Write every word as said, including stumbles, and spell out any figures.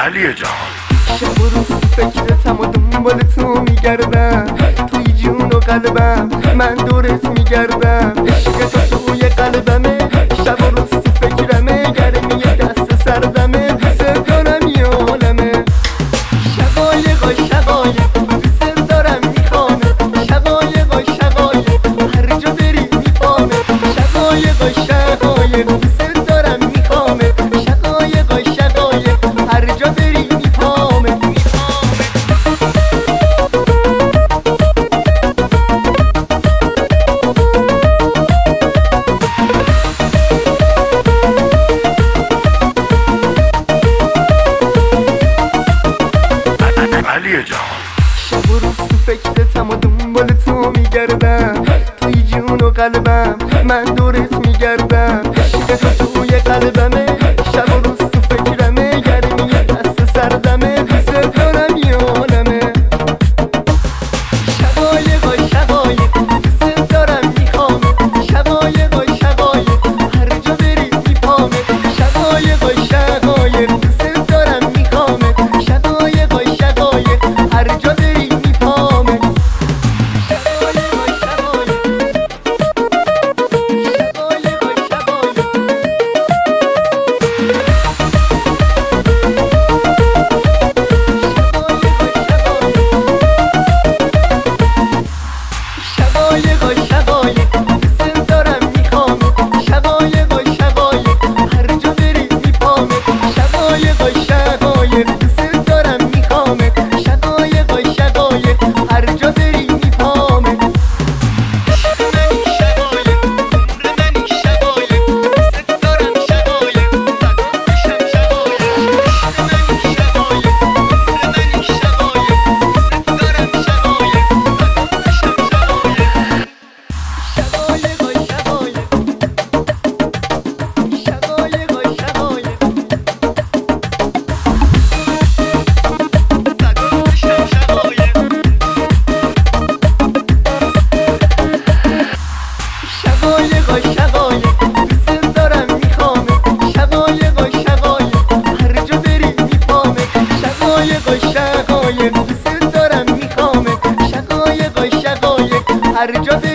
علی جان. شب و روز تو فکرتم و دنبال تو میگردم، توی جون و قلبم من دورت میگردم. عشق تو توی قلبمه، شب و روز تو فکرمه، گرمی دست سردمه، دوست دارم یه عالمه. شقایقای شقایق دوست دارم میخوانه، شقایقای شقایق هر جا بری میپامه. شقایقای شقایق دوست دارم میخوامه، شقایقای شقایق هر جا بری میپامه. علی جان. شب و روز تو فکرتم و دنبال تو میگردم، توی جون و قلبم من دورت میگردم. عشق تو توی قلبمه، شب و روز تو فکرمه، گرمی دست سردمه، دوست دارم یه عالمه. شقایقای شقایق دوست دارم میخوامه، شقایقای شقایق هر جا بری میپامه. شقایقای شقایق دوست دارم میخوامه، شقایقای شقایق هر جا بری میپامه. شقایقای شقایق شقایقای شقایق شقایقای شقایق دوست دارم میخوامه، شقایقای شقایق هر جا بری میپامه. شقایقای شقایق دوست دارم میخوامه، شقایقای شقایق هر جا بری میپامه. منی شقایق عمر منی شقایق دوست دارم شقایق بشم شقایق. منی شقایق عمر منی شقایق دوست دارم شقایق بشم شقایق. شقایقای شقایق شقایقای شقایق بشم شقایق. شقایقای شقایق دوست دارم میخوامه، شقایقای شقایق هر جا بری میپامه. شقایقای شقایق دوست دارم میخوامه، شقایقای شقایق هر جا بری